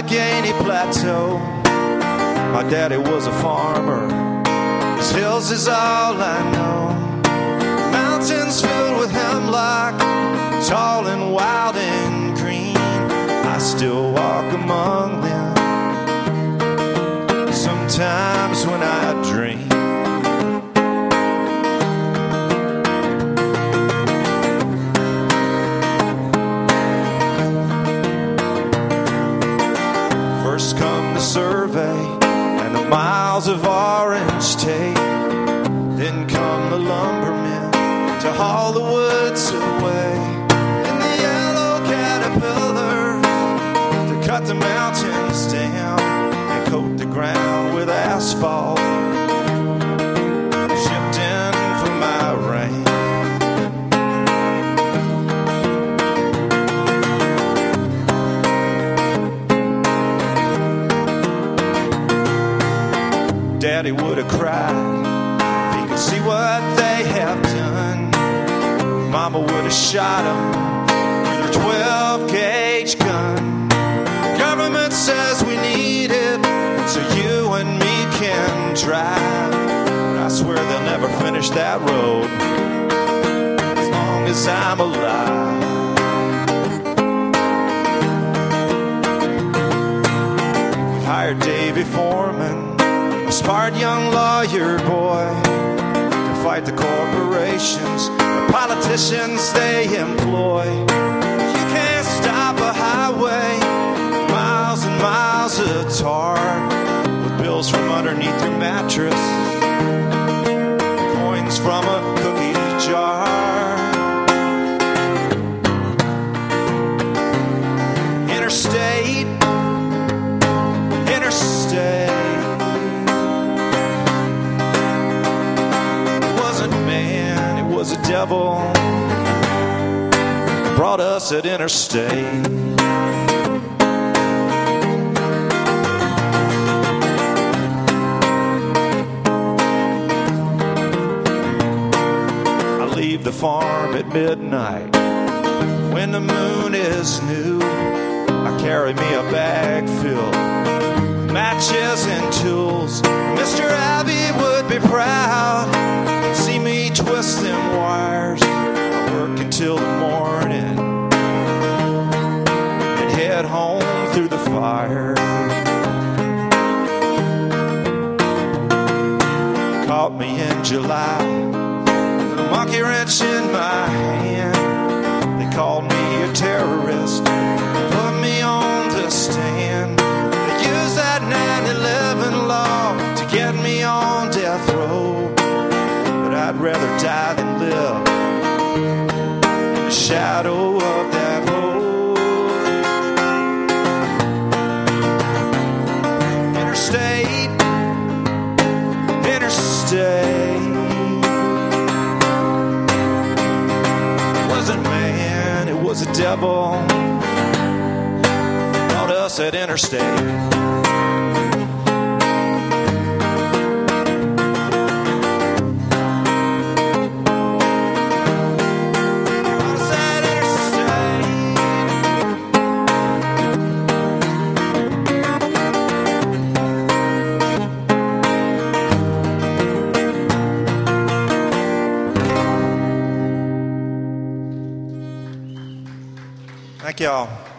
Allegheny Plateau. My daddy was a farmer. His hills is all I know. Mountains filled with hemlock, tall and wild and green. I still walk among them sometimes when I dream. First come the survey and the miles of orange tape. Then come the lumbermen to haul the woods away. In the yellow Caterpillar to cut the mountains down and coat the ground with asphalt, shipped in for my rain. Daddy would have cried if he could see what they have done. Mama would have shot him with her 12-gauge gun. The government says we need it so you and me can drive. But I swear they'll never finish that road as long as I'm alive. We hired Davy Foreman, a smart young lawyer boy, to fight the corporations, the politicians they employ. You can't stop a highway, miles and miles of tar, with bills from underneath your mattress, coins from a cookie jar. Interstate, interstate. Was a devil brought us at interstate. I leave the farm at midnight when the moon is new. I carry me a bag filled with matches and tools. Mr. Abbey would be proud. See me twist them wires, work until the morning, and head home through the fire. Caught me in July with a monkey wrench in my hand. They called me a terrorist, put me on the stand. They used that 9/11 law to get me on death row. I'd rather die than live in the shadow of that road. Interstate, interstate. It wasn't man, it was a devil. Brought us at interstate. Thank y'all.